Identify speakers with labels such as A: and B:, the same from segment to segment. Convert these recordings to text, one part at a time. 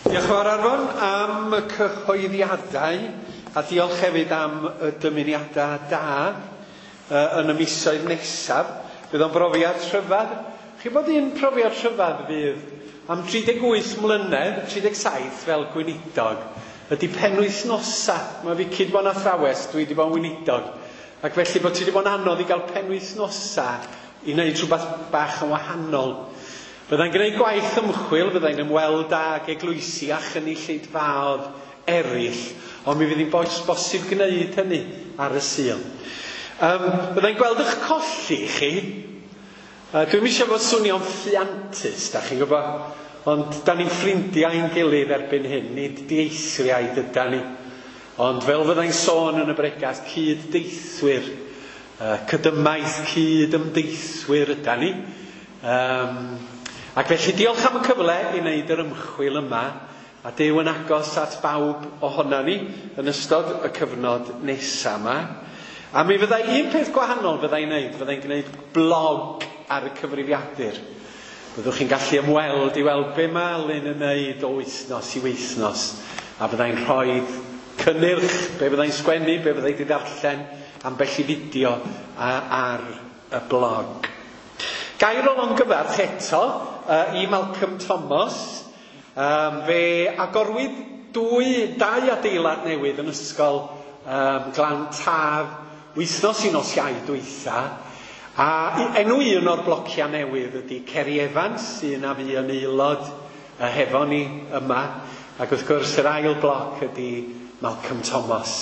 A: Diolch yn fawr Arfon am y cyhoeddiadau a diolch hefyd am y dymuniadau da yn y misoedd nesaf. Bydd o'n brofiad rhyfedd. Chi bod un profiad rhyfedd fydd am 38 mlynedd, 37 fel gweinidog, ydy penwythnosa. Mae fi cyd bod yn athrawes, dwi wedi bod yn weinidog. Ac felly bod ti wedi bod yn anodd i gael penwythnosa i wneud rhywbeth bach yn wahanol. Byddai'n gwneud gwaith ymchwil, byddai'n ymweld ag eglwysi a chynulleidfaoedd eraill, ond mi fydd hi'n bosib gwneud hynny ar y Sul. Byddai'n gweld eich colli chi. Dwi'n eisiau fod swnio'n ffiantus, da chi'n gwybod, ond da ni'n ffrindiau ein gilydd erbyn hyn, nid dieithriaid yda ni. Ond fel fyddai'n sôn yn y bregast, cyd-deithwyr, cydymaeth cyd-ymdeithwyr yda ni. Ac felly diolch am y cyfle i wneud yr ymchwil yma, a Duw yn agos at bawb ohona ni yn ystod y cyfnod nesaf yma. A mi fyddai un peth gwahanol fyddai'n wneud, fyddai'n gwneud blog ar y cyfrifiadur. Byddwch chi'n gallu ymweld i weld be mae Alun yn wneud o wythnos i wythnos, a byddai'n rhoi cynnyrch, be byddai'n sgwennu, be byddai wedi darllen, ambell i fideo ar y blog. Gair o longyfarch eto i Malcolm Thomas. Fe agorwyd dau adeilad newydd yn ysgol Glawn Taf wythnos i nos Iau dwytha. A enw un o'r blociau newydd ydy Ceri Evans, sy'n a fi yn aelod hefo ni yma. Ac wrth gwrs yr ail bloc ydy Malcolm Thomas.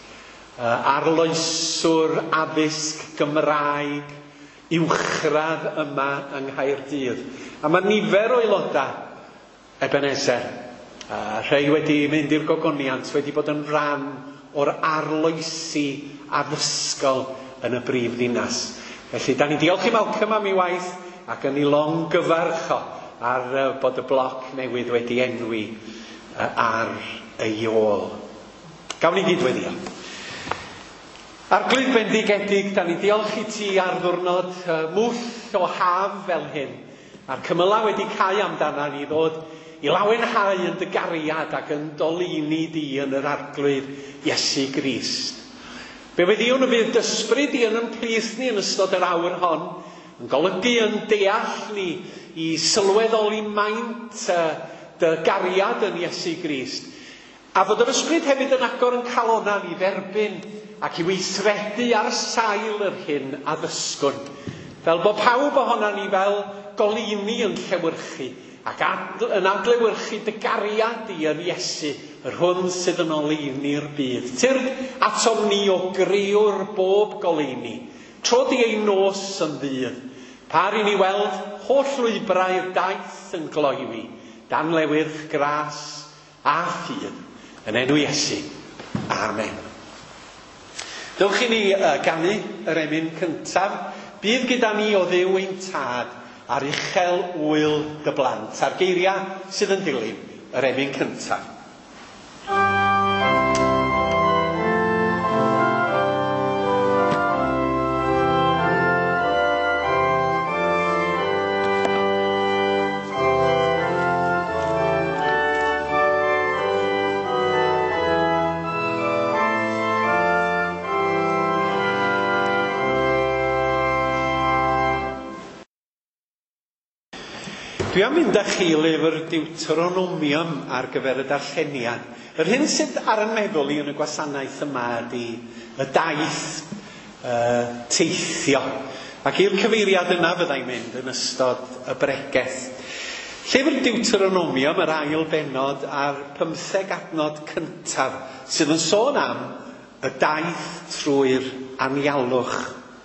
A: Arloeswr addysg Gymraeg uwchradd yma yng Nghaerdydd. A mae nifer o aelodau Ebenezer, rhai wedi mynd i'r gogoniant, wedi bod yn rhan o'r arloesi addysgol yn y brif ddinas. Felly, da ni diolch i Malcolm am ei waith ac yn ei longyfarch ar bod y bloc newydd wedi enwi ar ei ôl. Gawn ni gydweddio. Arglwydd bendigedig, da ni diolch i ti ar ddwrnod mwth o haf fel hyn, a'r cymylau wedi cau amdana ni ddod i lawenhau yn dy gariad ac yn dolini di yn yr arglwydd Iesu Grist. Be wedi hwn y fydd dysbryd i yn ymplith ni yn ystod yr awr hon, yn golygu yn deall ni i sylweddoli maint dy gariad yn Iesu Grist, a fod yr ysbryd hefyd yn agor yn calona ni dderbyn ac i weithredu ar sail yr hyn addysgwn, fel bod pawb ohona ni fel golini yn llewyrchu ac yn adlewyrchu dy gariad i yn Iesu, yr hwn sydd yn olini'r byd. Tyrd atom ni o griwr bob golini, trod i ei nos yn ddydd, par i ni weld holl lwybrau'r daith yn gloiwi, dan lewyrch gras a ffydd, yn enw Iesu. Amen. Dewch i ni ganu yr emyn cyntaf. Bydd gyda ni o Dduw ein tad ar uchel wyl dy blant, a'r geiriau sydd yn dilyn yr emyn cyntaf. Dwi am mynd â chi lyfr Deuteronomium ar gyfer y darlleniad. Yr hyn sydd ar y meddwl i yn y gwasanaeth yma ydy y daith teithio. Ac i'r cyfeiriad yna fyddai'n mynd yn ystod y bregeth. Llyfr Deuteronomium, yr ail benod a'r 15 adnod cyntaf, sydd yn sôn am y daith trwy'r anialwch.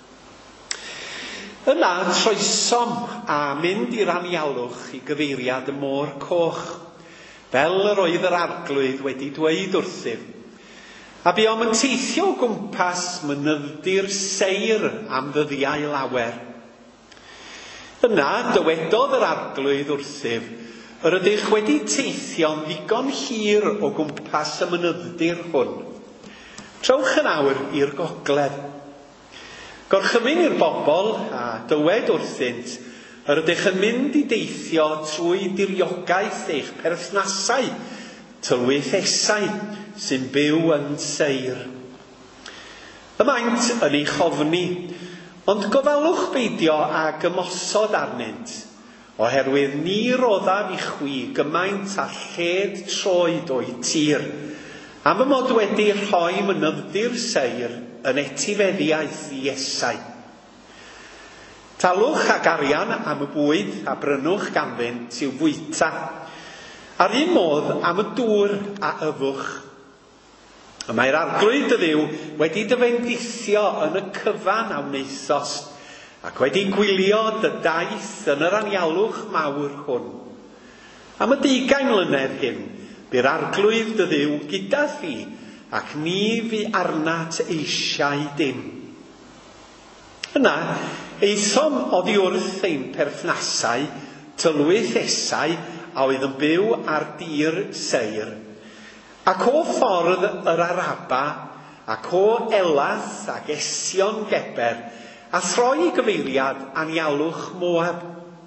A: Yna, troesom a mynd i'r anialwch i gyfeiriad y Môr Coch, fel yr oedd yr arglwydd wedi dweud wrthyf. A buom yn teithio o gwmpas mynydd-dir Seir am ddyddiau lawer. Yna, dywedodd yr arglwydd wrthyf, yr ydych wedi teithio'n ddigon hir o gwmpas y mynydd-dir hwn. Trowch yn awr i'r gogledd. Gorchymyn i'r bobl a dywed wrthynt, yr ydych yn mynd i deithio trwy diriogaeth eich perthnasau, tylwythesau sy'n byw yn seir. Y maint yn ei chofni, ond gofalwch beidio a gymosod arnynt, oherwydd ni roddaf i chwi gymaint a lled troed o'i tir, am y mod wedi rhoi mynydddir seir yn etifeddiaeth Iesau. Talwch ag arian am y bwyd a brynwch ganddynt i'w fwyta, ar un modd am y dŵr a yfwch. Y mae'r arglwydd y Dduw wedi dyfendithio yn y cyfan a wnaethos, ac wedi gwylio dy daith yn yr anialwch mawr hwn. Am y 20 mlynedd hyn, by'r arglwydd dy Dduw gyda thi, ac ni fu arnat eisiau dim. Yna, eithom oddi wrth ein perthnasau, tylwythesau a oedd yn byw ar dir seir, ac o ffordd yr Araba, ac o Elath ac Esion Geber, a throi gyfeiliad anialwch Moab.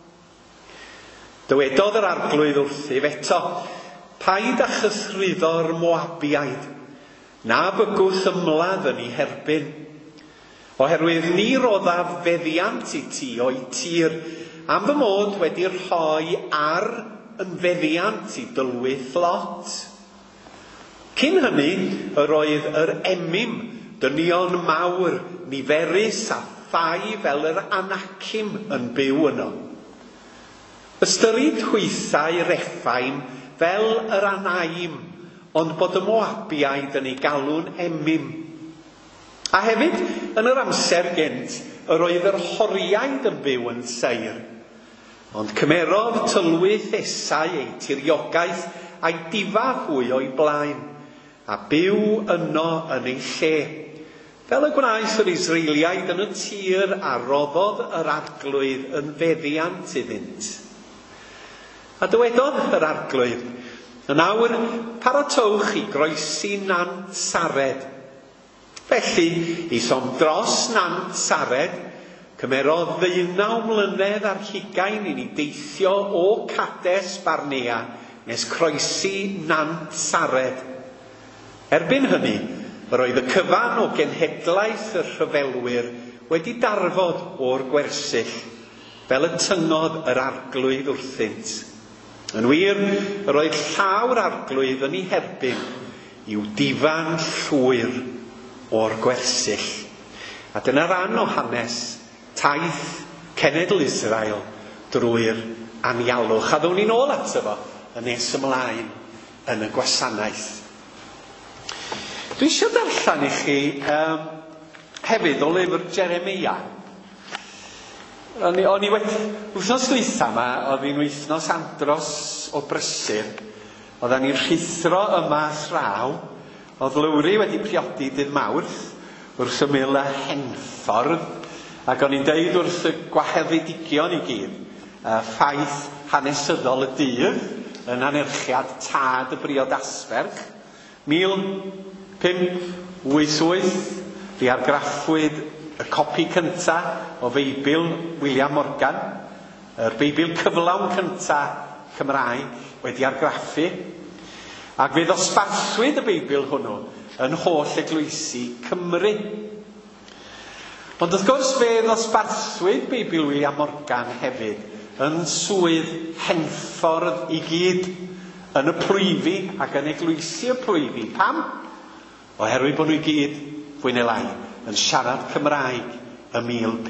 A: Dywedodd yr arglwydd wrthyf eto, paid â chythruddo'r Moabiaid, na bygwth ymladd yn ei herbyn, oherwydd ni roddaf feddiant i ti o'i tir, am fy mod wedi rhoi ar yn feddiant i dylwyth Lot. Cyn hynny, yr oedd yr emym, dynion mawr, niferus a phai fel yr Anacim yn byw yno. Ystyrid hwythau Rephaim fel yr Anaim, ond bod y Moabiaid yn ei galw'n emym. A hefyd, yn yr amser gynt, yr oedd yr Horiaid yn byw yn seir, ond cymerodd tylwythesau ei tiriogaeth a'i difa hwy o'i blaen, a byw yno yn ei lle, fel y gwnaeth yr Israeliaid yn y tir a roddodd yr arglwydd yn feddiant iddynt. A dywedodd yr arglwydd, yn awr paratowch i groesi Nant Sared. Felly, eithom dros Nant Sared, cymerodd 19 mlynedd ar 20 i ni deithio o Cades Barnea nes croesi Nant Sared. Erbyn hynny, yr oedd y cyfan o genhedlaeth y rhyfelwyr wedi darfod o'r gwersyll, fel y tyngodd yr arglwydd wrthynt. Yn wir, yr oedd llawr arglwydd yn ei herbyn i'w difan llwyr o'r gwersyll. A dyna ran o hanes taith cenedl Israel drwy'r anialwch. A ddown ni nôl ato fo yn nes ymlaen yn y gwasanaeth. Dwi eisiau darllen i chi hefyd o lyfr Jeremia. O'n i wedi, wythnos dwytha yma, oedd hi'n wythnos andros o brysur. Oedden ni'n rhithro yma thraw, oedd Lowri wedi priodi dydd Mawrth, wrth ymyl y Henffordd, ac o'n i'n deud wrth y gwaheddigion i gyd, ffaith hanesyddol y dydd, yn anerchiad tad y briodasferch, 1588, fi argraffwyd y copi cynta o Feibl William Morgan, yr Beibl cyflawn cynta Cymraeg wedi argraffu, ac fe ddosbarthwyd y Beibl hwnnw yn holl eglwysi Cymru. Ond wrth gwrs fe ddosbarthwyd Beibl William Morgan hefyd yn swydd Henffordd i gyd, yn y plwyfi ac yn eglwysi y plwyfi. Pam? Oherwydd bod nhw i gyd, fwy neu lai, yn siarad Cymraeg y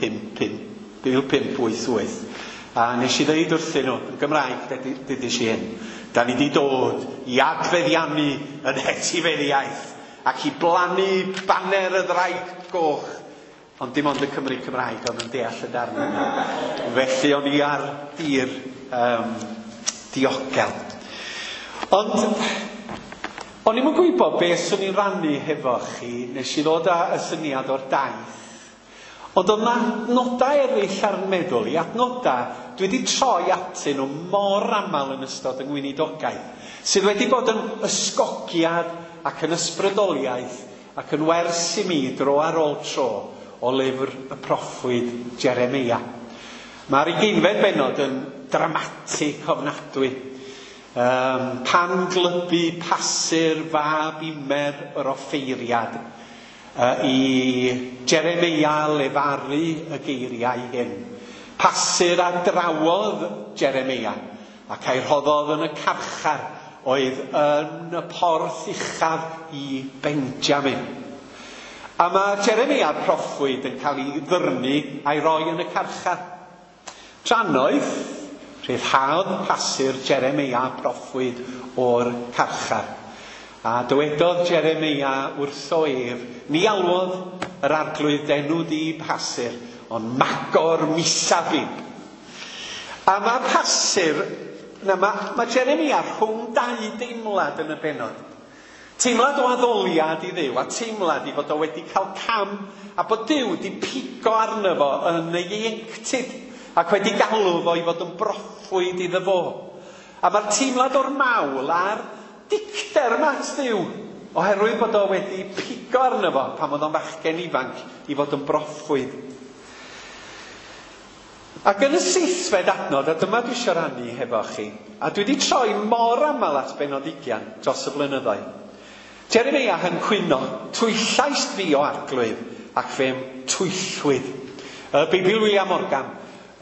A: 1588. A nes i ddeud wrthyn nhw, yn Gymraeg, dydys i hyn, da ni di dod i adfeddiannu yn etifeddiaeth ac i blannu baner y ddraig goch, ond dim ond y Cymru Cymraeg ond yn deall y darn yna. Felly o'n i ar dir diogel. Ond o'n i'm yn gwybod beth swn i'n rannu hefo chi nes i ddod â y syniad o'r daith. Ond o'na nodau eraill ar meddwl i, adnodau dwi wedi troi atyn nhw mor aml yn ystod yng ngweinidogaeth, sydd wedi bod yn ysgogiad ac yn ysbrydoliaeth ac yn wers i mi dro ar ôl tro o lyfr y proffwyd Jeremia. Mae'r ugeinfed bennod yn dramatig ofnadwy. Pan glybu pasur fab Imer yr offeiriad i Jeremia lefaru y geiriau hyn. Pasur a drawodd Jeremia ac ei rhoddodd yn y carchar oedd yn y porth uchaf i Benjamin. A mae Jeremia'r proffwyd yn cael ei ddyrnu a'i roi yn y carchar. Tranoedd, rhyddhaodd pasur Jeremia proffwyd o'r carchar. A dywedodd Jeremia wrtho ef, ni alwodd yr arglwydd enw di pasur, ond magor misafin. A mae pasur, mae Jeremia rhwng dau deimlad yn y benod. Teimlad o addoliad i Dduw, a teimlad i fod o wedi cael cam, a bod Duw wedi pigo arno fo yn ei ieuenctid, ac wedi galw fo i fod yn broffwyd iddo fo. A mae'r teimlad o'r mawl a'r dicter yma at Dduw, oherwydd bod o wedi pigo arno fo pan oedd o'n fachgen ifanc i fod yn broffwyd. Ac yn y 7fed adnod, a dyma dwi eisiau rannu hefo chi, a dwi wedi troi mor aml at benod 20 dros y blynyddoedd. Jeremia yn cwyno, twyllais fi o arglwydd, ac fe'n twyllwyd. Beibl William Morgan,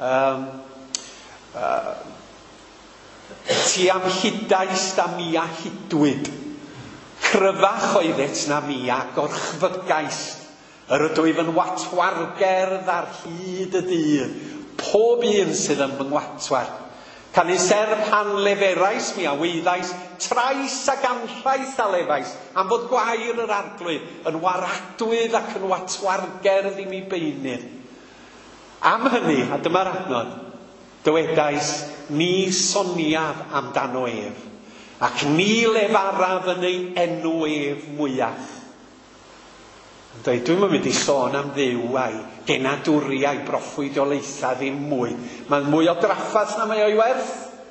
A: ti am hydais da mi a hydwyd. Cryfach oeddet na mi a gorchfygais. Yr ydwyf yn watwargerdd ar hyd y dydd, pob un sydd yn fy ngwatwar. Canis pan leferais mi a wyddais, trais ac anrhaith a lefais, am fod gwair yr arglwydd yn waradwydd ac yn watwargerdd i mi beinydd. Am hynny, a dyma'r adnod, dywedais, ni soniaf amdano ef, ac ni lefaraf yn ei enw ef mwyach. Dwi'n mynd i sôn am Dduw a'i genadwriau broffwydolaetha ddim mwy. Mae'n mwy o draffath na mae o'i werth.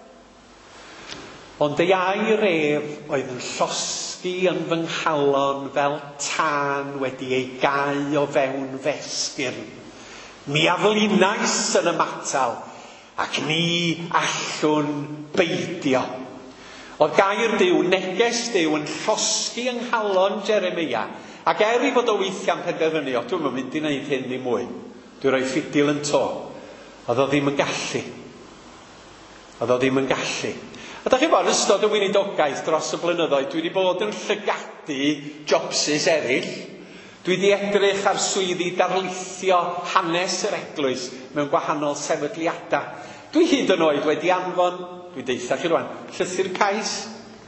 A: Ond ei air ef oedd yn llosgi yn fy nghalon fel tân wedi ei gau o fewn fesgyrn. Mi aflinais yn y matal, ac ni allwn beidio. Oedd gair Duw, neges Duw yn llosgi yng nghalon Jeremia, ac i fod o weithiau'n penderfynu, dwi'n mynd i wneud hyn i mwy. Dwi'n rhoi ffidil yn to. Oedd o ddim yn gallu. A da chi bod, yn ystod y weinidogaeth dros y blynyddoedd, dwi wedi bod yn llygadu jobsys eraill. Dwi wedi edrych ar swyddi darlithio hanes yr eglwys mewn gwahanol sefydliadau. Dwi hyd yn oed wedi anfon, dwi'n deitha chi rwan, llythyr cais.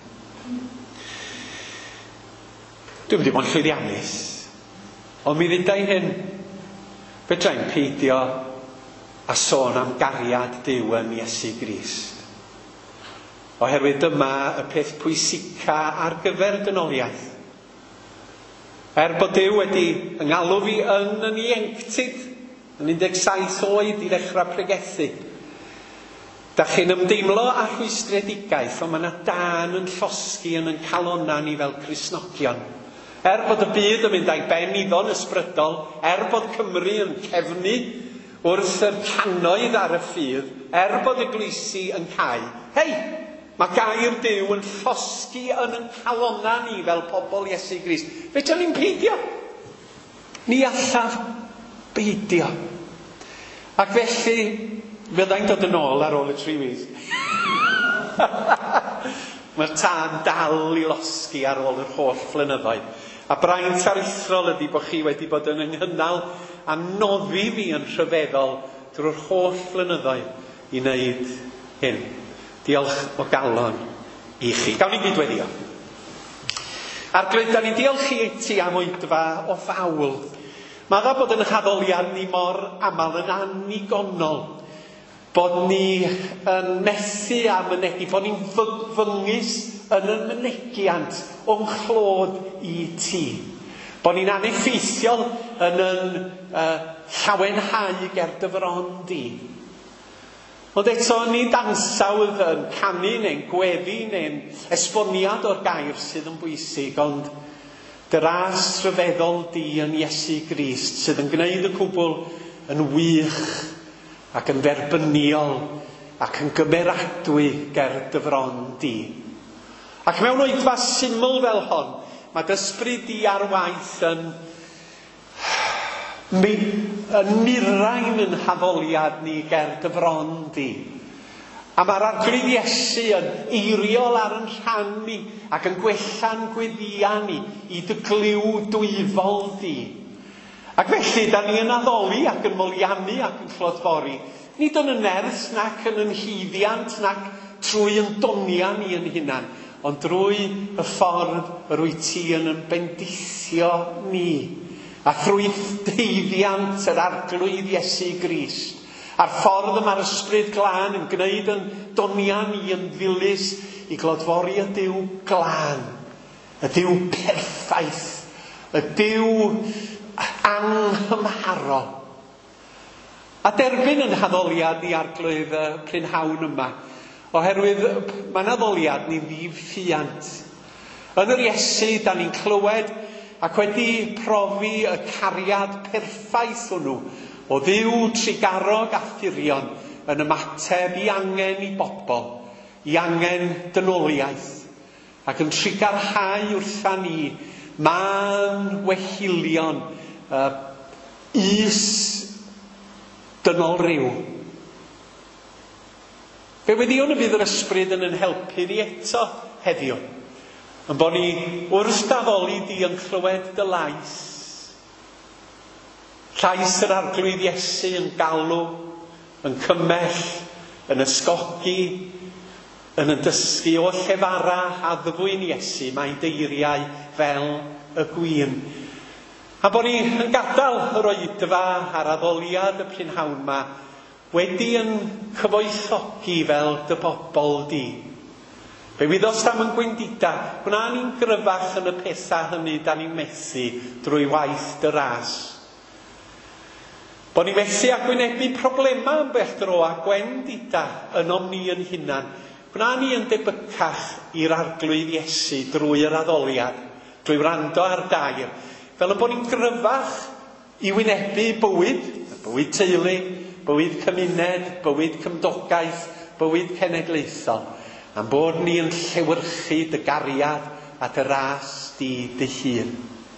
A: Dwi'n wedi bod yn llwyddiannus. Ond mi ddydau hyn, fedrai'n peidio a sôn am gariad Duw yn Iesu Grist. Oherwydd dyma y peth pwysica ar gyfer dynoliaeth. Bod Duw wedi yngalw fi yn ieuenctid, yn 17 oed i ddechrau pregethu. Da chi'n ymdeimlo a rhwystredigaeth, ond mae yna dan yn llosgi yn calonna ni fel Cristnogion. Bod y byd yn mynd a'i ben iddo'n ysbrydol, bod Cymru yn cefnu wrth yr cannoedd ar y ffydd, bod eglwysi yn cau. Mae gair Duw yn llosgi yn calonna ni fel pobl Iesu Grist. Fedrwn ni'n peidio. Ni allaf beidio. Ac felly, fyddai'n dod yn ôl ar ôl y 3 mis. Mae'r tân dal i losgi ar ôl yr holl flynyddoedd. A braint aruthrol ydy bod chi wedi bod yn ynghynnal a noddi fi yn rhyfeddol drwy'r holl flynyddoedd i wneud hyn. Diolch o galon i chi. Gawn ni gydweddio. Arglwydd, da ni diolch i ti am oedfa o fawl. Mae dda bod yn haddoliad ni mor aml yn annigonol. Bod ni yn methu a mynegu, bod ni'n fyngus yn y mynegiant o'n chlod i ti. Bod ni'n aneffeithiol yn llawenhau ger dyfron di. Ond eto ni dansawdd yn canu neu'n gweddi neu'n esboniad o'r gair sydd yn bwysig, ond dy ras rhyfeddol di yn Iesu Grist sydd yn gwneud y cwbl yn wych ac yn dderbyniol ac yn gymeradwy ger dy fron di. Ac mewn oedfa syml fel hon, mae dy ysbryd di ar waith yn mirain yn haddoliad ni ger dy fron di. A mae'r arglwydd Iesu yn eiriol ar yn rhan ni ac yn gwella'n gweddiau ni i dy gliw dwyfol di. Ac felly, da ni yn addoli ac yn moliannu ac yn chlodfori, nid yn y nerth nac yn yn hyddiant nac trwy yn donia ni yn hunan, ond drwy y ffordd yr wyt ti yn bendithio ni. A thrwy deiddiant yr arglwydd Iesu Grist, a'r ffordd yma'r ysbryd glân yn gwneud yn donia ni yn ddilys i glodfori y Duw glân, y Duw perffaith, y Duw anghymharol. A derbyn yn haddoliad ni arglwydd y prynhawn yma, oherwydd mae'n addoliad ni'n ddiffyant. Yn yr Iesu, da ni'n clywed ac wedi profi y cariad perffaith hwnnw o Dduw trigarog a ffurion yn ymateb I angen I bobl, I angen dynoliaeth, ac yn trigarhau wrtha ni man wehilion is dynol ryw. Fe weddion y bydd yr ysbryd yn helpu ni eto heddiw, yn bod ni wrth daddoli di yn clywed dy lais. Llais yr arglwydd Iesu yn galw, yn cymell, yn ysgogi, yn dysgu o llefara a ddyfwyn Iesu, mae deiriau fel y gwyn. A bod ni yn gadael yr oedfa a'r addoliad y prynhawn yma wedi yn cyfoethogi fel dy bobl di. Fe wyddos am yn gwendida, gwna ni'n gryfach yn y pethau hynny da ni'n methu drwy waith dy ras. Bod ni methu a gwynebu problemau yn bell dro a gwendida yn ni yn hunan. Gwna ni yn debycach i'r arglwydd Iesu drwy'r addoliad, drwy wrando ar dair, fel yn bod ni'n gryfach I wynebu bywyd teulu, bywyd cymuned, bywyd cymdogaeth, bywyd cenedlaethol, am bod ni yn llewyrchu dy gariad a dy ras di dy hun.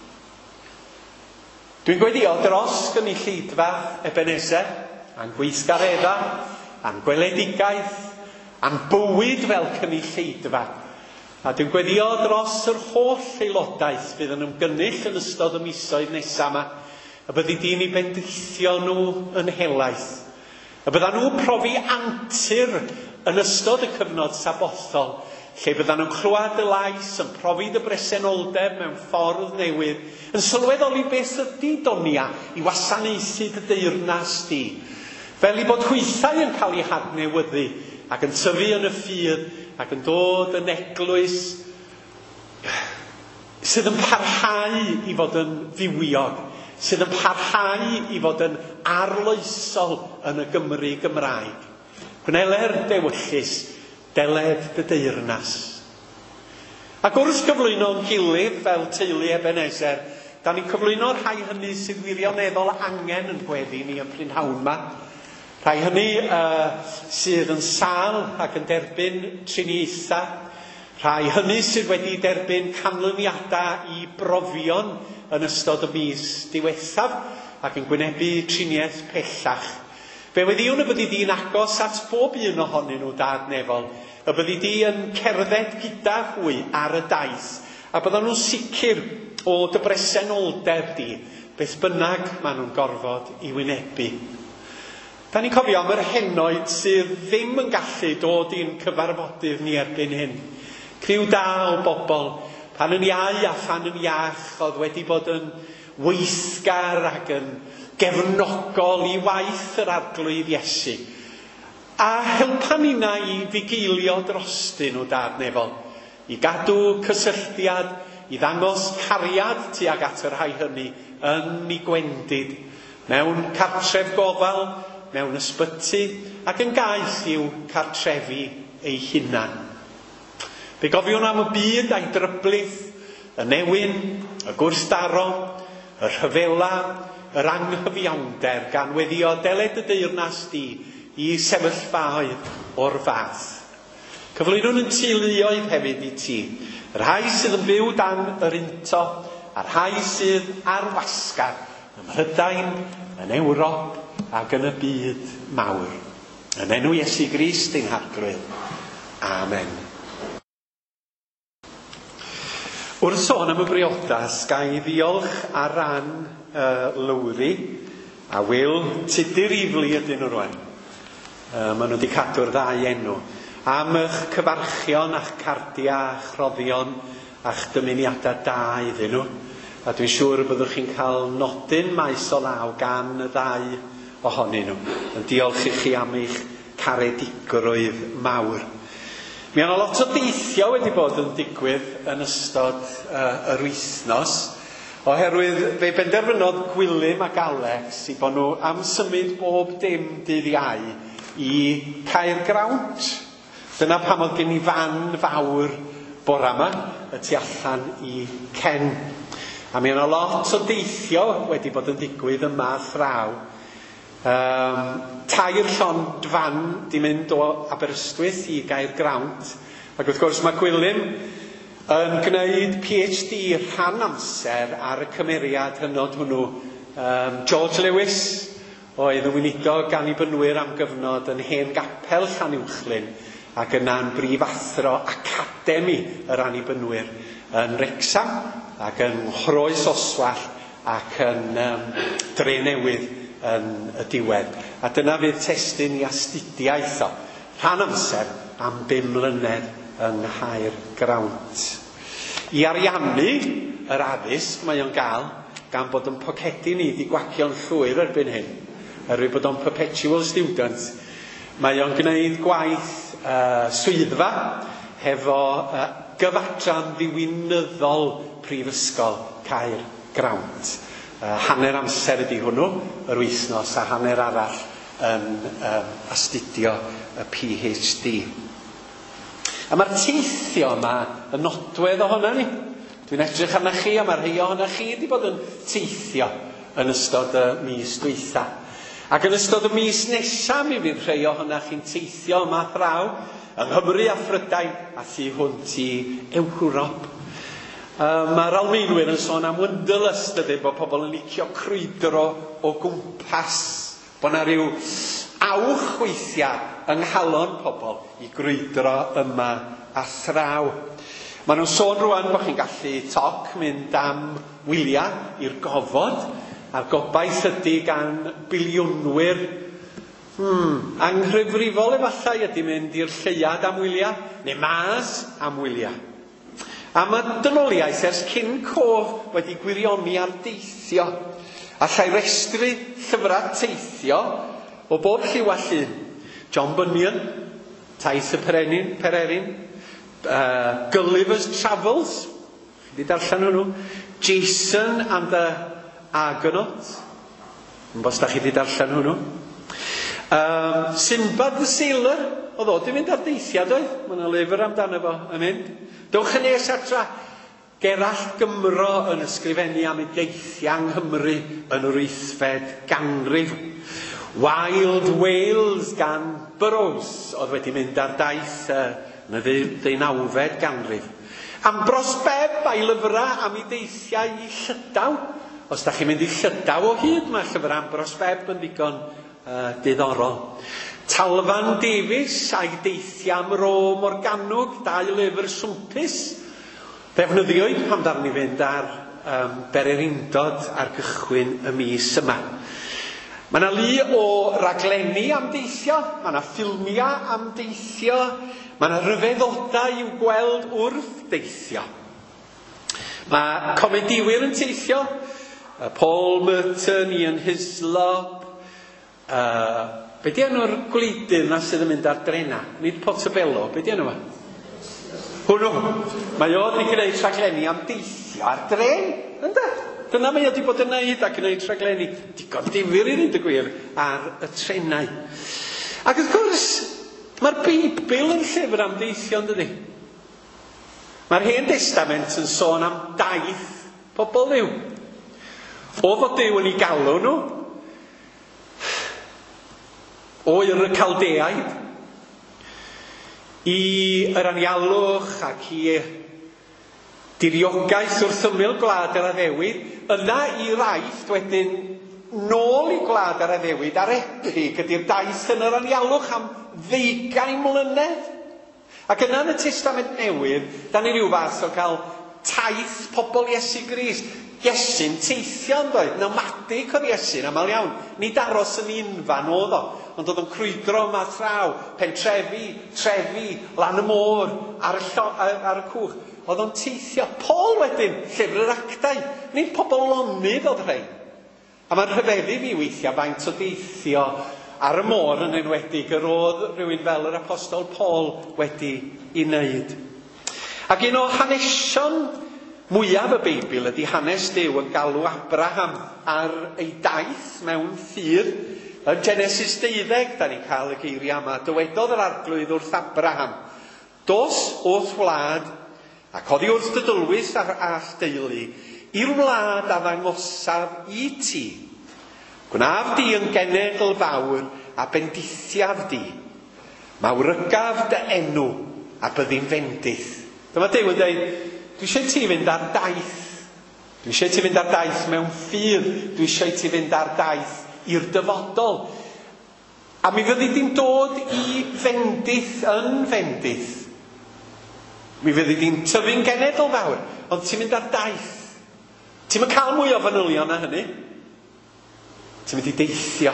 A: Dwi'n gweddïo dros gynulleidfa Ebenezer, am gweithgaredda, am gweledigaeth, am bywyd fel cynulleidfa. A dwi'n gweddïo dros yr holl aelodaeth fydd yn ymgynnull yn ystod y misoedd nesaf yma, y byddi di'n I bendithio nhw yn helaeth. Y bydda nhw profi antur yn ystod y cyfnod sabothol, lle bydda nhw'n clywed y lais, yn profi dy bresenoldeb mewn ffordd newydd, yn sylweddoli beth ydy donia I wasanaethu dy deyrnas di, fel I bod hwythau yn cael eu hadnewyddu, ac yn tyfu yn y ffydd, ac yn dod yn eglwys sydd yn parhau I fod yn ddiwiog, sydd yn parhau I fod yn arloesol yn y Gymru Gymraeg. Gwnele'r dewyllus, deled dy deyrnas. Ac wrth gyflwyno'n gilydd fel teulu Ebenezer, da ni'n cyflwyno rhai hynny sydd wirioneddol angen yn gweddi ni yn prynhawn yma. Rhai hynny sydd yn sâl ac yn derbyn triniaetha. Rhai hynny sydd wedi derbyn canlyniadau I brofion yn ystod y mis diwethaf ac yn gwynebu triniaeth pellach. Fe weddiwn y byddi di'n agos at bob un ohonyn nhw dad nefol, y byddi di yn cerdded gyda hwy ar y daith, a byddan nhw'n sicr o dy bresenoldeb di, beth bynnag maen nhw'n gorfod I wynebu. Da ni'n cofio am yr henoed sydd ddim yn gallu dod i'n cyfarfodydd ni erbyn hyn. Criw da o bobl, pan yn iau a phan yn iach, oedd wedi bod yn weithgar ac yn gefnogol I waith yr arglwydd Iesu. A helpa ni'na I fugeilio drostyn nhw dad nefol, I gadw cysylltiad, I ddangos cariad tuag at yr rhai hynny yn I gwendid, mewn cartref gofal, mewn ysbyty, ac yn gaeth i'w cartrefi ei hunan. Fe gofiwn am y byd a'i dryblyth, y newyn, y gwrthdaro, y rhyfela, yr anghyfiawnder gan weddio deled y deyrnas di i sefyllfaoedd o'r fath. Cyflwynwn yn teuluoedd hefyd i ti, y rhai sydd yn byw dan yr unto, a'r rhai sydd ar wasgar, ym Mhrydain, yn Ewrop ac yn y byd mawr. Yn enw Iesu Grist ein harglwydd. Amen. Wrth sôn am y briodas, ga i ddiolch ar ran Lowri a Wil Tudur Ifli ydyn nhw rwan. Maen nhw wedi cadw'r ddau enw. Am eich cyfarchion a'ch cardia a'ch roddion a'ch dymuniadau da iddyn nhw. A dwi'n siŵr y byddwch chi'n cael nodyn maes o law gan y ddau ohonyn nhw. Yn diolch i chi am eich caredigrwydd mawr. Mi yna lot o deithio wedi bod yn digwydd yn ystod yr wythnos, oherwydd fe benderfynodd Gwilym ac Alex i bod nhw am symud bob dim dydd Iau i Caergrawnt. Dyna pam oedd gen i fan fawr bore yma, y tu allan i Cen. A mi yna lot o deithio wedi bod yn digwydd yma thraw. Tair llond fan di mynd o Aberystwyth i Gaergrawnt, ac wrth gwrs mae Gwilym yn gwneud PhD rhan amser ar y cymeriad hynod hwnnw. George Lewis oedd yn weinidog annibynwyr am gyfnod yn hen gapel Llanuwchlyn ac yna'n brifathro academi yr annibynwyr yn Wrecsam ac yn Chroes Oswall ac yn Drenewydd yn y diwedd. A dyna fydd testun i astudiaeth o rhan amser am 5 mlynedd yng Nghaergrawnt. I ariannu yr addysg mae o'n gael gan bod yn pocedi ni di gwacio'n llwyr erbyn hyn, oherwydd bod o'n perpetual student. Mae o'n gwneud gwaith swyddfa hefo gyfatran ddiwinyddol Prifysgol Caergrawnt. Hanner amser ydi hwnnw, yr wythnos, a hanner arall yn astudio y PhD. A mae'r teithio yma yn nodwedd ohona ni. Dwi'n edrych arna chi, a mae'r rhai ohona chi wedi bod yn teithio yn ystod y mis dwytha. Ac yn ystod y mis nesaf mi fydd rhai ohona chi'n teithio yma thraw yng Nghymru a Phrydain a thu hwnt i Ewrop. Mae'r Almaenwyr yn sôn am Wanderlust, ydy, bod pobl yn licio crwydro o gwmpas, bod yna rhyw awch weithiau yng nghalon pobl i grwydro yma a thraw. Maen nhw'n sôn rwan bod chi'n gallu toc mynd am wyliau i'r gofod, a'r gobaith ydy gan biliwnwyr anghyfrifol efallai ydy mynd i'r Lleuad am wyliau, neu Mars am wyliau. A mae dynoliaeth ers cyn cof wedi gwirioni ar deithio, a llai restru llyfrau teithio o bob lliw a llun. John Bunyan, Taith y Pererin, Gulliver's Travels, wedi darllen hwnnw, Jason and the Argonaut, yn bos da chi wedi darllen hwnnw. Sinbad the Sailor, oedd o di mynd ar deithiad oedd, mae yna lyfr amdano fo yn mynd. Dewch yn nes atra Gerallt Gymro yn ysgrifennu am ei deithia yng Nghymru yn yr 8fed ganrif. Wild Wales gan Burroughs oedd wedi mynd ar daith yn y 19fed ganrif. Ambros Bebb a'i lyfrau am ei deithiau i Llydaw. Os da chi'n mynd i Llydaw o hyd, mae llyfr Ambros Bebb yn ddigon diddorol. Talfan Davies a'i deithia am Ro Morgannwg, 2 lyfr swmpus. Ddefnyddiwyd pam darn ni fynd ar Bererindod ar gychwyn y mis yma. Mae yna lu o raglenni am deithio, mae yna ffilmiau am deithio, mae yna ryfeddodau i'w gweld wrth deithio. Mae comediwyr yn teithio, Paul Merton, Ian Hislop, be di enw'r gwleidydd na sydd yn mynd ar drena? Nid Portobello, be di enw fa? Hwnnw. Mae o wedi gwneud rhaglenni am deithio ar dren, ynddo? Dyna mae o wedi bod yn neud ac yn gwneud rhaglenni digon difyr i ddweud y gwir ar y trenau. Ac wrth gwrs, mae'r Beibl yn llyfr am deithio, ynddi? Mae'r Hen Testament yn sôn am daith pobl Dduw. O fod Duw yn ei galw nhw, o'r y Caldeaid, i yr anialwch ac i diriogaeth wrth ymyl Gwlad yr Addewid, yna i raith wedyn nôl i Gwlad yr Addewid ar Ebrill ydy'r daith yn yr anialwch am 20 mlynedd. Ac yna yn y Testament Newydd, da ni ryw fath o gael taith pobl Iesu Grist. Iesu'n teithio yn doedd, pneumatig oedd Iesu'n amal iawn. Nid aros yn unfan oedd o, ond oedd o'n crwydro yma thraw, pentrefi, trefi, lan y môr, ar y cwch. Oedd o'n teithio. Paul wedyn, llyfr yr Actau, nid pobl lonydd oedd rhain. A mae'n rhyfeddu fi weithiau faint o deithio ar y môr yn enwedig yr oedd rhywun fel yr apostol Paul wedi ei wneud. Ac un o hanesion mwyaf y Beibl ydy hanes Duw yn galw Abraham ar ei daith mewn ffyr. Yn Genesis 12, da ni'n cael y geiriau yma. Dywedodd yr arglwydd wrth Abraham, dos o'th wlad, ac oddi wrth dy dylwys a deulu, i'r wlad a ddangosaf i ti. Gwnaf di yn genedl fawr a bendithiaf di. Mawrygaf dy enw a byddi'n fendith. Dyma Duw yn dweud, dwi eisiau ti fynd ar daith. Dwi eisiau ti fynd ar daith mewn ffyr. Dwi eisiau ti fynd ar daith i'r dyfodol. A mi fyddi di'n dod i fendith yn fendith. Mi fyddi di'n tyfu'n genedl fawr. Ond ti'n mynd ar daith. Ti'n mynd cael mwy o fanylion na hynny. Ti'n mynd i deithio.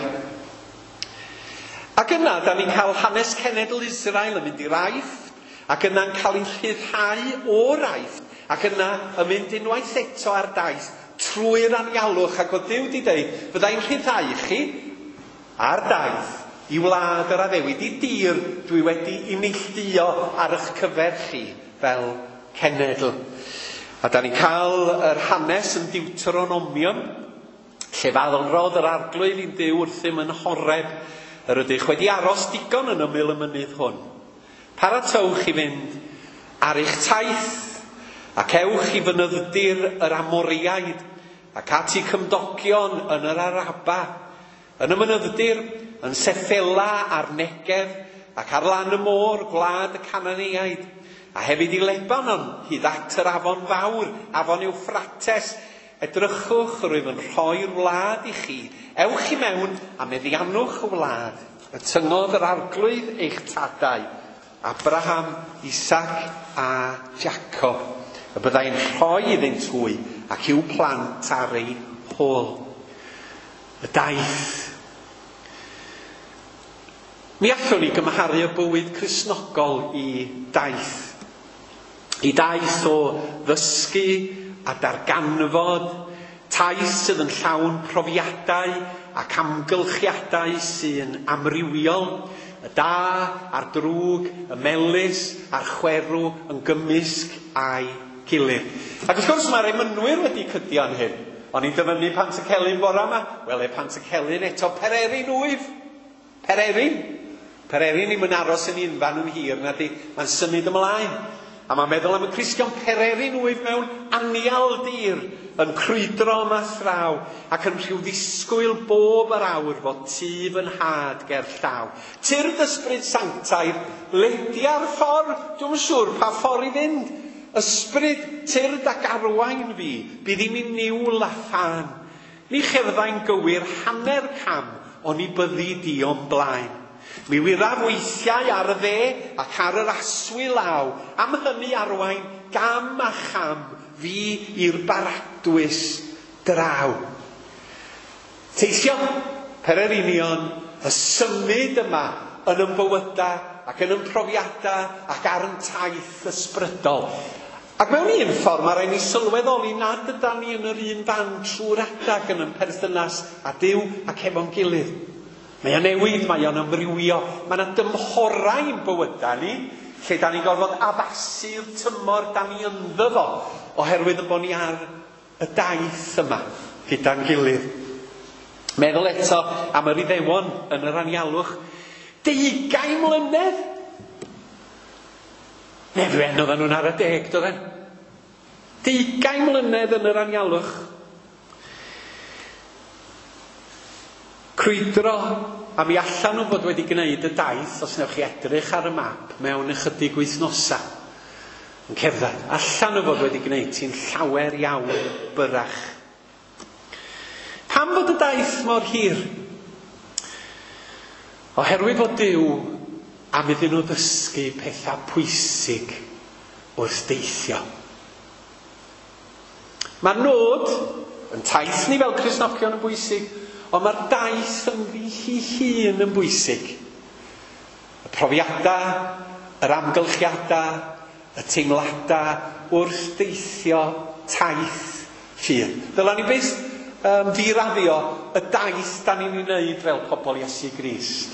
A: Ac yna, da ni'n cael hanes cenedl Israel yn mynd i Raifft. Ac yna'n cael ei rhyddhau o Raifft. Ac yna yn mynd unwaith eto ar daith trwy'r anialwch. Ac o Duw di dweud, fyddai'n rhyddhau chi ar daith i Wlad yr Addewid, i dir dwi wedi i neilltuo ar eich cyfer chi fel cenedl. A da ni'n cael yr hanes yn Deuteronomion, lle faddodd yr arglwydd i'n Duw wrthym yn Horeb, yr ydych wedi aros digon yn ymyl y mynydd hwn. Paratowch i fynd ar eich taith, ac ewch i fynyddir yr Amoriaid, ac at i cymdogion yn yr Araba, yn y mynyddir, yn Sethela a'r Negef, ac ar lan y môr, gwlad y Cananeaid, a hefyd i Lebanon, hyd at yr afon fawr, afon Eufrates. Edrychwch rwyf yn rhoi'r wlad i chi, ewch i mewn a meddiannwch y wlad, y tyngodd yr arglwydd eich tadau, Abraham, Isaac a Jacob. Y byddai'n rhoi iddynt hwy ac i'w plant ar ei hôl. Y daith. Mi allwn ni gymharu y bywyd Cristnogol i daith. I daith o ddysgu a darganfod, taith sydd yn llawn profiadau ac amgylchiadau sy'n amrywiol, y da a'r drwg, y melys a'r chwerw yn gymysg a'i gilydd. Ac wrth gwrs mae'r emynwyr wedi cydio yn hyn. O'n i'n dyfynnu Pant y Celyn bore yma. Wel, Pant y Celyn eto Pererin wyf. Pererin i'm yn aros yn unfan yn hir na di. Mae'n symud ymlaen. A mae'n meddwl am y Cristion Pererin wyf mewn anial dir, yn crwydro yma thraw, ac yn rhyw ddisgwyl bob yr awr fod tyf yn had ger llaw. Tyrd ysbryd sanctaidd, ledia'r ffordd, dwi'n siŵr pa ffordd i fynd. Ysbryd, tyrd ac arwain fi, bydd i'm i niwl a than. Ni cherddai'n gywir hanner cam, ond i byddi di o'n blaen. Mi wyraf weithiau ar y dde ac ar yr aswy law, am hynny arwain gam a cham fi i'r baradwys draw. Teithio Pererinion, y symud yma yn ymbywyda ac yn ymprofiadau ac ar yn taith ysbrydol. Ac mewn un ffordd mae rhaid ni sylweddoli nad ydan ni yn yr un fan trwy'r adag yn perthynas a Duw ac efo'n gilydd. Mae o'n newid, mae o'n ymrywio. Mae yna dymhorau yn bywyda ni, lle da ni'n gorfod addasu'r tymor da ni ynddo fo, oherwydd y bod ni ar y daith yma gyda'n gilydd. Meddwl eto am yr Iddewon yn yr anialwch. 20 mlynedd! Nefwen oedden nhw'n ar y 10, doedden? 20 mlynedd yn yr anialwch. crwydro am i allan nhw bod wedi gwneud y daith, os newch chi edrych ar y map, mewn ychydig wythnosa. Yn cerdded, allan nhw bod wedi gwneud ti'n llawer iawn byrach. Pam bod y daith mor hir? Oherwydd bod Duw am iddyn nhw ddysgu pethau pwysig wrth deithio. Mae'r nod yn taith ni fel Cristnogion yn bwysig, ond mae'r daith yn hi hun yn bwysig. Y profiadau, yr amgylchiadau, y teimladau wrth deithio taith ffyr. Dylan ni beth ddiraddio y daith da ni'n ei wneud fel pobl Iesu Grist.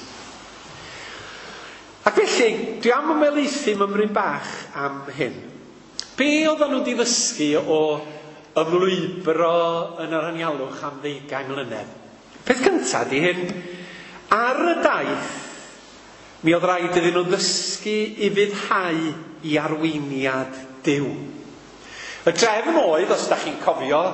A: Ac felly, dwi am ymelaethu mymryn bach am hyn. Be oedden nhw wedi ddysgu o ymlwybro yn yr anialwch am 20 mlynedd? Peth cyntaf di hyn, ar y daith, mi oedd rhaid iddyn nhw ddysgu i fyddhau i arweiniad Duw. Y drefn oedd, os da chi'n cofio,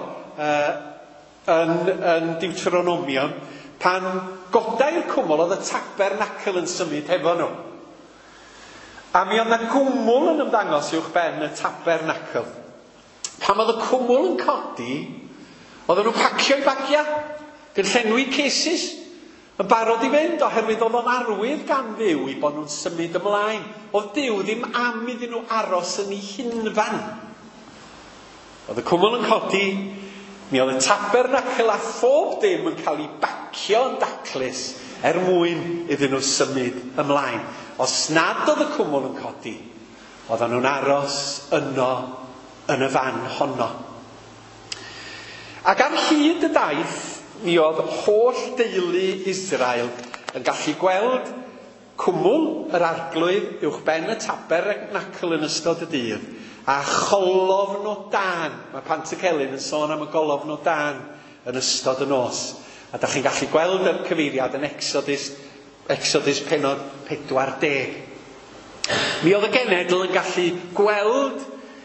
A: yn Deuteronomium, pan godau'r cwmwl oedd y tabernacl yn symud hefo nhw. A mi oedd yna gwmwl yn ymddangos uwch ben y tabernacl. Pan oedd y cwmwl yn codi, oedden nhw'n pacio'u bagiau, gyda llenwi cesis, yn barod i fynd, oherwydd oedd o'n arwydd gan Dduw i bod nhw'n symud ymlaen. Oedd Duw ddim am iddyn nhw aros yn ei hunfan. Oedd y cwmwl yn codi, mi oedd y tabernacl a phob dim yn cael ei bacio yn daclus mwyn iddyn nhw symud ymlaen. Os nad oedd y cwmwl yn codi, oedden nhw'n aros yno yn y fan honno. Ac ar hyd y daith, mi oedd holl deulu Israel yn gallu gweld cwmwl yr arglwydd uwch ben y tabernacl yn ystod y dydd, a cholofn o dan. Mae Pantycelyn yn sôn am y golofn o dan yn ystod y nos. A da chi'n gallu gweld y cyfeiriad yn Exodus penod 40. Mi oedd y genedl yn gallu gweld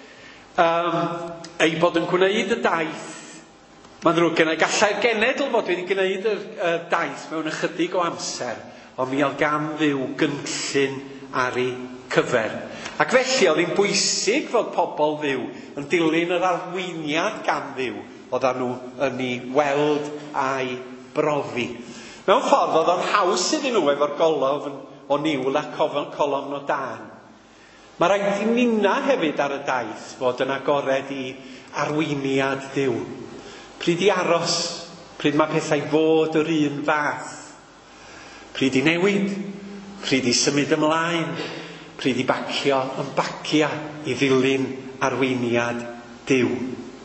A: ei bod yn gwneud y daith. Mae'n ddrwg gennau gallai'r genedl fod wedi gwneud y daith mewn ychydig o amser, ond mi oedd gan Dduw gynllun ar ei cyfer. Ac felly oedd hi'n bwysig fod pobl Dduw yn dilyn yr arweiniad gan Dduw oedden nhw yn ei weld a'i brofi. Mewn ffordd oedd o'n haws iddyn nhw efo'r golofn o niwl a colofn o dan. Mae rhaid i nina hefyd ar y daith fod yn agored i arweiniad Dduw. Pryd i aros, pryd mae pethau fod yr un fath. Pryd i newid, pryd i symud ymlaen, pryd i bacio yn bacia i ddilyn arweiniad Duw.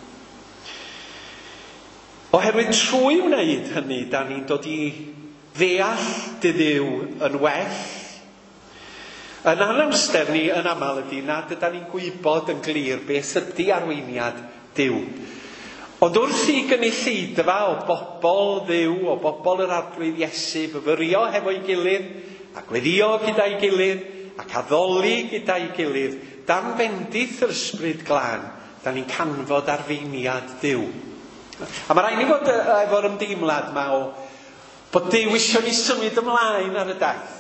A: Oherwydd trwy wneud hynny, da ni'n dod i ddeall dy Dduw yn well. Yn anawster ni yn aml ydy nad ydyn ni'n gwybod yn glir beth ydy arweiniad Duw. Ond wrth i gynulleidfa o bobl Dduw, o bobl yr arglwydd Iesu, fyfyrio hefo'i gilydd, a gweddio gyda'i gilydd, ac addoli gyda'i gilydd, dan bendith yr ysbryd glân, da ni'n canfod arweiniad Dduw. A mae rhaid ni fod efo'r ymdeimlad yma o bod Duw isio ni symud ymlaen ar y daith.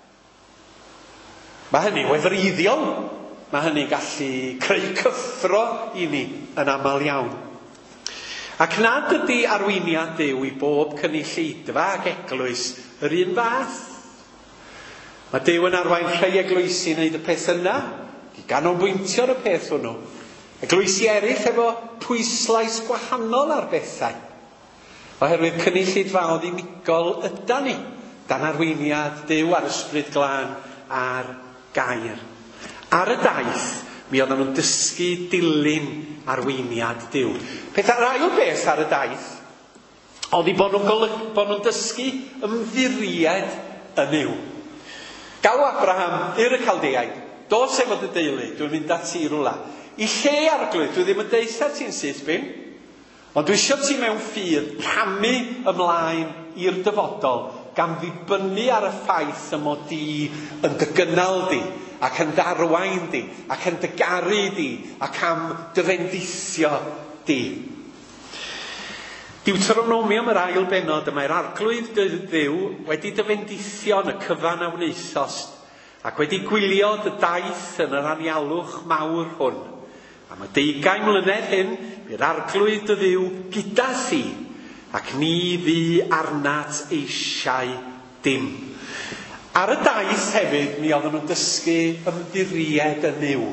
A: Mae hynny wefreiddiol. Mae hynny'n gallu creu cyffro i ni yn aml iawn. Ac nad ydy arweiniad Duw i bob cynulleidfa ac eglwys yr un fath. Mae Duw yn arwain rhai eglwysi wneud y peth yna, i ganolbwyntio ar y peth hwnnw. Eglwysi eraill efo pwyslais gwahanol ar bethau. Oherwydd cynulleidfaoedd unigol ydan ni, dan arweiniad Duw ar ysbryd glân a'r gair. Ar y daith, mi oedden nhw'n dysgu dilyn arweiniad Duw. Pethau'r ail beth ar y daith, oedd i bod nhw'n dysgu ymddiried yn yw. Galw Abraham i'r y Caldeaid, dos efo dy deulu, dwi'n mynd at ti rwla. I lle arglwydd, dwi ddim yn deitha ti'n syth bin, ond dwi eisiau ti mewn ffydd rhamu ymlaen i'r dyfodol, gan ddibynnu ar y ffaith y mod di yn dy gynnal di, ac yn darwain di, ac yn dy garu di, ac am dy fendithio di. Deuteronomium yr ail benod, y mae'r arglwydd Dduw wedi dyfendithio yn y cyfan a wnaethost ac wedi gwylio dy daith yn yr anialwch mawr hwn. Am y 20 mlynedd hyn, bydd arglwydd dy Dduw gyda thi ac ni ddi arnat eisiau dim. Ar y daith hefyd, mi oedden nhw'n dysgu ymddiried y niw.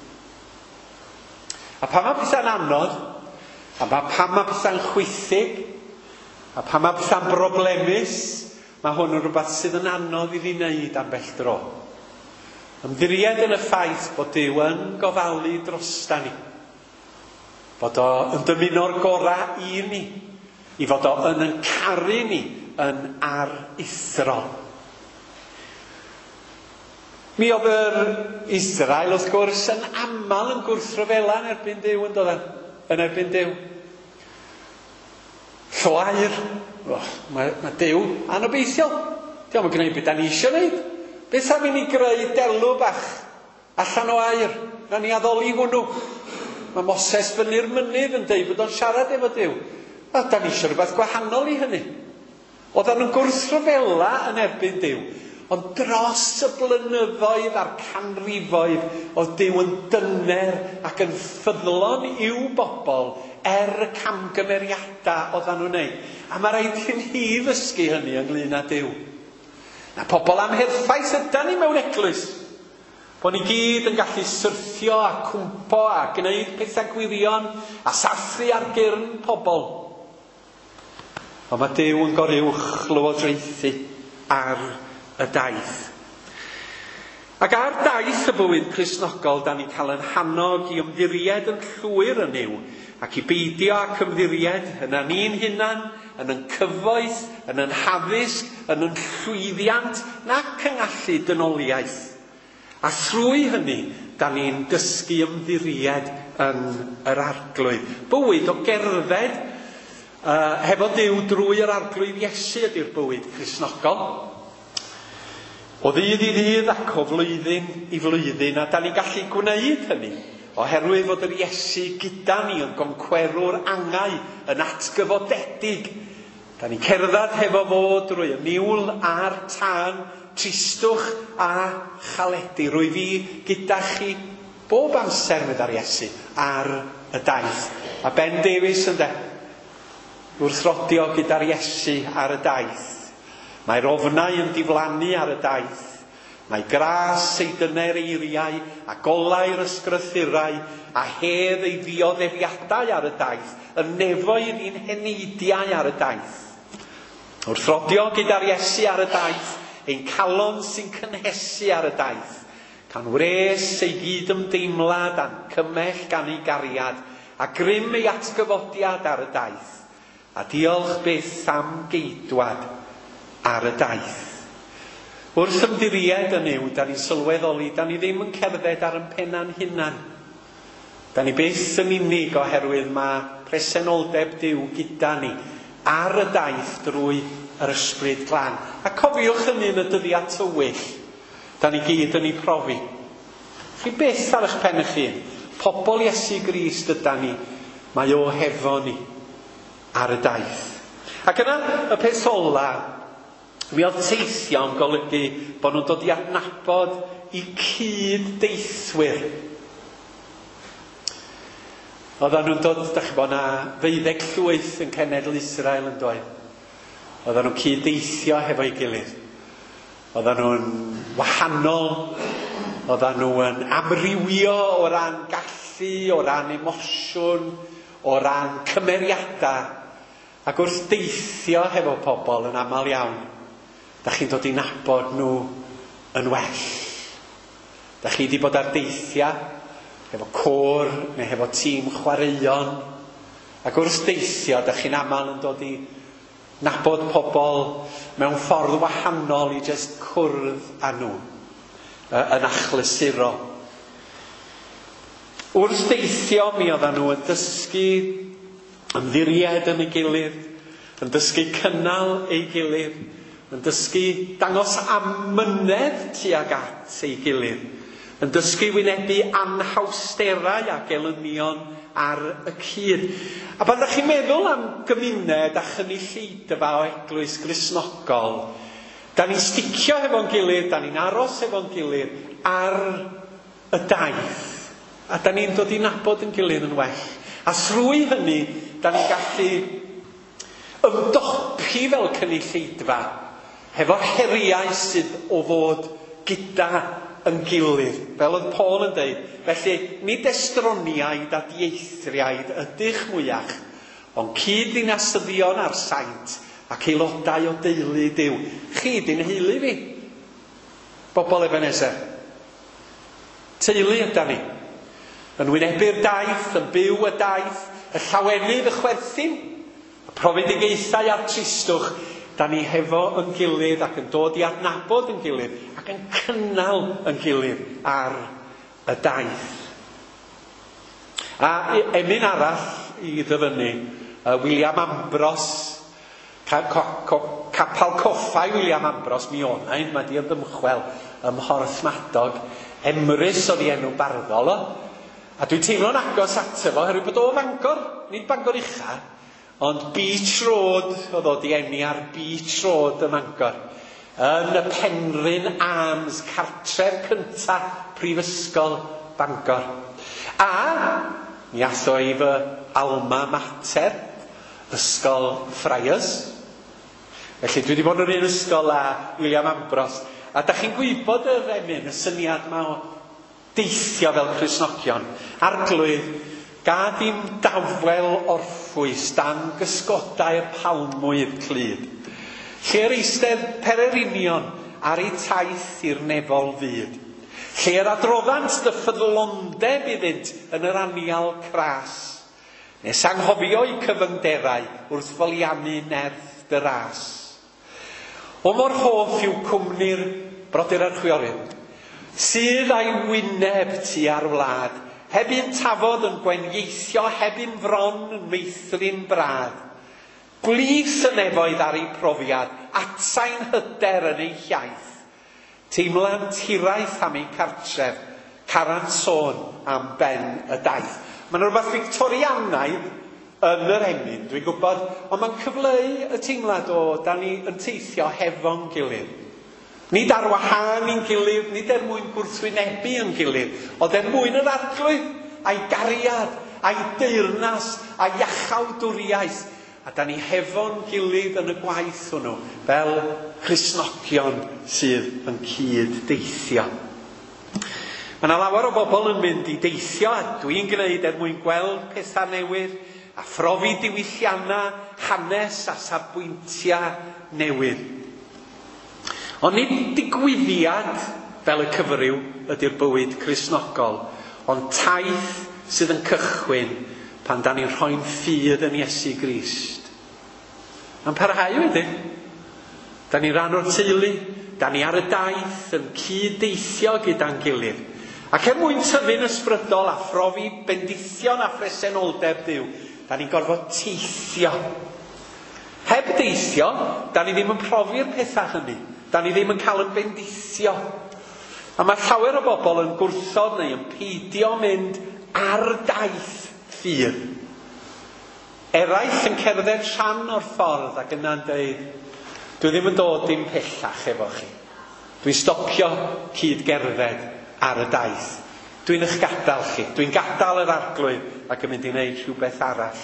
A: A pan mae pethau'n anodd, a pan mae pethau'n chwythig, a pan mae pethau'n broblemus, mae hwn yn rhywbeth sydd yn anodd i fi wneud am bell dro. Ymddiried yn y ffaith bod Duw yn gofalu drostan ni. Bod o yn dymuno'r gorau i ni. I fod o yn caru ni yn aruthrol. Mi oedd yr Israel wrth gwrs yn aml yn gwrthryfela yn erbyn Duw yn dod yn erbyn Duw. Llwair. Mae Duw anobeithiol. Diolch yn gwneud beth da ni eisiau gwneud. Beth am i ni greu delw bach allan o air? Na ni addoli hwnnw. Mae Moses fyny'r mynydd yn deud bod o'n siarad efo Duw. A da ni eisiau rhywbeth gwahanol i hynny. Oedden nhw'n gwrthryfela yn erbyn Duw. Ond dros y blynyddoedd a'r canrifoedd oedd Duw yn dyner ac yn ffyddlon i'w bobl y camgymeriadau oedden nhw'n neud. A mae rhaid i ni ddysgu hynny ynglyn â Duw. Na pobl amherffaith ydan ni mewn eglwys. Bod ni gyd yn gallu syrthio a cwmpo a gwneud pethau gwirion a sathru ar gyrn pobl. Ond mae Duw yn goruwch lywodraethu ar y daith. Ac ar daith y bywyd Cristnogol, da ni cael yn hannog i ymddiried yn llwyr yn yw, ac i beidio ac ymddiried yn ni'n hunan, yn yn cyfoeth, yn yn haddysg, yn yn llwyddiant, nac yn gallu dynoliaeth. A thrwy hynny, da ni'n dysgu ymddiried yn yr arglwydd. Bywyd o gerdded hefo Duw drwy yr arglwydd Iesu ydy'r bywyd Cristnogol. O ddydd i ddydd ac o flwyddyn i flwyddyn, a da ni gallu gwneud hynny, oherwydd fod yr Iesu gyda ni yn goncwerwr angau, yn atgyfodedig. Da ni cerdded hefo fo drwy y niwl a'r tân, tristwch a chaledu. Rwy fi gyda chi bob amser medda'r Iesu ar y daith. A Ben Davies ynde, wrthrodio gyda'r Iesu ar y daith. Mae'r ofnau yn diflannu ar y daith. Mae gras ei dyner eiriau, a golau'r ysgrythurau, a hedd ei ddioddefiadau ar y daith, yn nefoedd i'n heneidiau ar y daith. Wrthrodio gyda'r Iesu ar y daith, ein calon sy'n cynhesu ar y daith, can wres ei gyd ymdeimlad a'n cymell gan ei gariad, a grym ei atgyfodiad ar y daith, a diolch byth am geidwad ar y daith. Wrth ymddiried yn yw, da ni'n sylweddoli, da ni ddim yn cerdded ar yn penna'n hunan. Da ni byth yn unig oherwydd mae presenoldeb Duw gyda ni ar y daith drwy yr ysbryd glân. A cofiwch hynny yn y dyddiad tywyll, da ni gyd yn ei profi. Chi byth ar eich pen eich hun, pobl Iesu Grist yda ni, mae o hefo ni ar y daith. Ac yna y peth ola, mi oedd teithio yn golygu bod nhw'n dod i adnabod i cyd-deithwyr. Oedden nhw'n dod, da chi bod na 12 llwyth yn cenedl Israel yn dweud. Oedden nhw'n cyd-deithio hefo'i gilydd. Oedden nhw'n wahanol. Oedden nhw'n amrywio o ran gallu, o ran emosiwn, o ran cymeriadau. Ac wrth deithio hefo pobl yn aml iawn, da chi'n dod i nabod nhw yn well. Da chi wedi bod ar deithia hefo côr neu hefo tîm chwaraeon. Ac wrth deithio, da chi'n aml yn dod i nabod pobl mewn ffordd wahanol i jyst cwrdd â nhw yn achlysurol. Wrth deithio, mi oedden nhw yn dysgu ymddiried yn ei gilydd, yn dysgu cynnal ei gilydd, yn dysgu dangos amynedd tuag at ei gilydd, yn dysgu wynebu anhawsterau a gelynion ar y cyd. A pan ydych chi'n meddwl am gymuned a chynulleidfa o eglwys Gristnogol, da ni'n sticio hefo'n gilydd, da ni'n aros hefo'n gilydd ar y daith. A da ni'n dod i nabod yn gilydd yn well. A thrwy hynny, da ni'n gallu ymdopi fel cynulleidfa hefo'r heriau sydd o fod gyda yn gilydd. Fel oedd Paul yn dweud, felly nid estroniaid a dieithriaid ydych mwyach, ond cyd-dinasyddion ar saint ac aelodau o deulu Duw. Chi di'n heulu fi, bobl Ebenezer. Teulu yda ni. Yn wynebu'r daith, yn byw y daith, y llawenydd y chwerthin, y profedigaethau a'r tristwch, da ni hefo yn gilydd ac yn dod i adnabod yn gilydd ac yn cynnal yn gilydd ar y daith. A emyn arall i ddyfynu, William Ambros, Capal Coffau William Ambros, mi o'nain, mae di ymchwel ym Mhorthmadog, Emrys oedd i enw barddol o, a dwi'n teimlo'n agos ato fo, herwydd bod o Fangor, nid Bangor Ucha, ond Beach Road, oedd o di enni ar Beach Road ym Mangor, yn y Penrhyn Arms, cartref cynta Prifysgol Bangor. A mi ath o i fy alma mater, Ysgol Friars. Felly dwi wedi bod yn un ysgol a William Ambros. A da chi'n gwybod yr emyn, y syniad yma o deithio fel Cristnogion. Arglwydd, gad i'm dawel orffwys dan gysgodau'r palmwydd clud. Lle'r eistedd Pererinion ar ei taith i'r nefol fyd. Lle'r adroddant dy ffyddlondeb iddynt yn yr anial cras. Nes anghofio i cyfynderau wrth foliannu nerth dy ras. O mor hoff yw cwmni'r brodyr a'r chwiorydd, sydd a'i wyneb tu ar wlad, heb un tafod yn gwenieithio, heb un fron yn meithrin brad. Gwlis y nefoedd ar ei profiad, atsain hyder yn ei hiaith. Teimla'n tiraeth am ei cartref, carant sôn am ben y daith. Mae'n rhywbeth Victorianaidd yn yr emyn, dwi'n gwybod, ond mae'n cyfleu y teimlad o da ni yn teithio hefo'n gilydd. Nid ar wahân i'n gilydd, nid er mwyn gwrthwynebu yn gilydd, ond er mwyn yr arglwydd, a'i gariad, a'i deyrnas, a'i iachawdwriaeth. A da ni hefo'n gilydd yn y gwaith hwnnw, fel Cristnogion sydd yn cyd deithio. Mae yna lawer o bobl yn mynd i deithio, a dwi'n gwneud er mwyn gweld pethau newydd, a phrofi diwylliannau, hanes a safbwyntiau newydd. Ond nid digwyddiad fel y cyfryw ydy'r bywyd Cristnogol, ond taith sydd yn cychwyn pan da ni'n rhoi'n ffydd yn Iesu Grist. Mae'n parhau wedyn. Da ni ran o'r teulu, da ni ar y daith yn cyd-deithio gyda'n gilydd. Ac mwyn tyfu'n ysbrydol a phrofi bendithion a phresenoldeb Duw, da ni'n gorfod teithio. Heb deithio, da ni ddim yn profi'r pethau hynny. Da ni ddim yn cael yn bendithio. A mae llawer o bobl yn gwrthod neu yn peidio mynd ar daith ffydd. Eraill yn cerdded rhan o'r ffordd ac yna'n dweud, dwi ddim yn dod dim pellach efo chi. Dwi'n stopio cyd-gerdded ar y daith. Dwi'n eich gadael chi. Dwi'n gadael yr arglwydd ac yn mynd i wneud rhywbeth arall.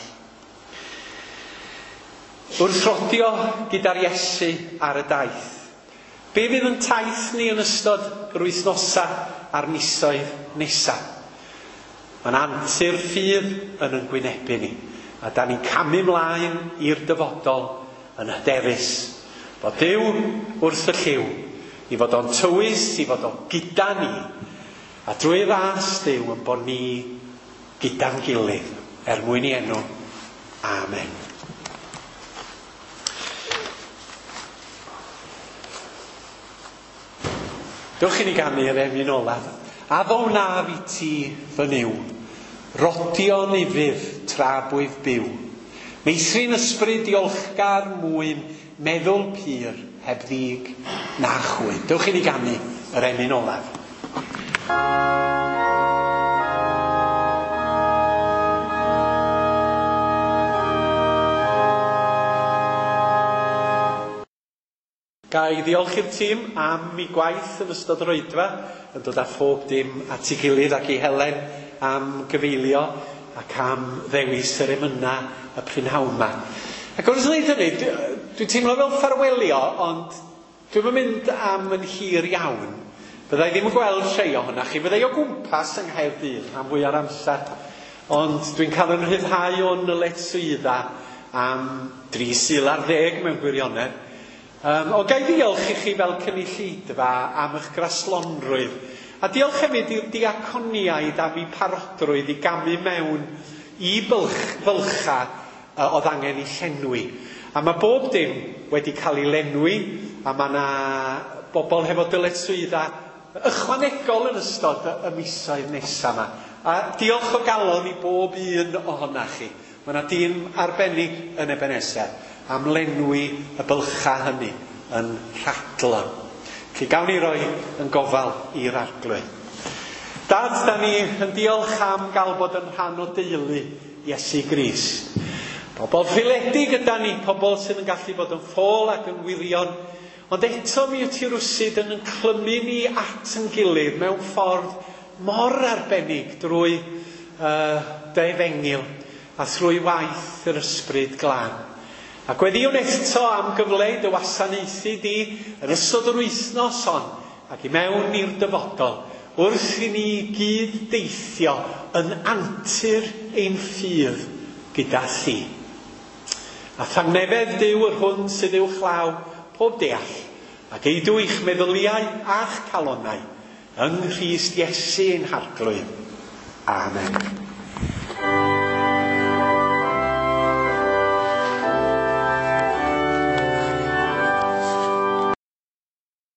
A: Wrth rodio gyda'r Iesu ar y daith. Be fydd yn taith ni yn ystod yr wythnosa a'r misoedd nesa? Mae'n antur ffydd yn gwynebu ni. A da ni'n camu mlaen i'r dyfodol yn hyderus. Bod Duw wrth y lliw, i fod o'n tywys, i fod o'n gyda ni. A drwy ras Duw yn bod ni gyda'n gilydd, mwyn i enw. Amen. Dewch i ni ganu'r emyn olaf. Addo wnaf i ti fy niw, rodio nifydd tra bwydd byw. Meithrin ysbryd diolchgar mwyn, meddwl pur, heb ddig na chwyn. Dewch i ni ganu yr emyn olaf. Gai ddiolch i'r tîm am ei gwaith yn ystod yr oedfa, yn dod â phob dim at ei gilydd ac i Helen am gyfeilio ac am ddewis yr emyna y prynhawn yma. Ac wrth wneud hynny, dwi'n teimlo fel ffarwelio, ond dwi'n mynd am yn hir iawn. Byddai ddim yn gweld rhai ohonach chi, byddai o gwmpas yng Nghaerdydd am fwy ar amser, ond dwi'n cael yn rhyddhau o'n y letwydda am 3:10 mewn gwirionedd. O gai ddiolch i chi fel cynulleidfa am eich graslonrwydd, a diolch hefyd i'r diaconiaid am ei parodrwydd i gamu mewn i bylcha oedd angen i llenwi. A mae bob dim wedi cael ei lenwi, a mae yna bobl hefo dyletswydda ychwanegol yn ystod y misoedd nesaf yma. A diolch o galon i bob un ohonach chi. Mae yna dîm arbennig yn Ebenezer am lenwi y bylcha hynny yn rhadlon. Felly gawn ni roi yn gofal i'r arglwydd. Dad, da ni yn diolch am gael bod yn rhan o deulu Iesu Grist. Pobl ffiledig yda ni, pobl sydd yn gallu bod yn ffôl ac yn wirion, ond eto mi wyt ti rwsyd yn clymu ni at yn gilydd mewn ffordd mor arbennig drwy dy efengil a thrwy waith yr ysbryd glân. Ac weddiwn eto am gyfle dy wasanaethu di yn ystod yr wythnos hon ac i mewn i'r dyfodol wrth i ni gyd deithio yn antur ein ffydd gyda thi. A thangnefedd Duw yr hwn sydd i'w chlaw pob deall ac eidw i'ch meddyliau a'ch calonnau yng Nghrist Iesu ein harglwydd. Amen.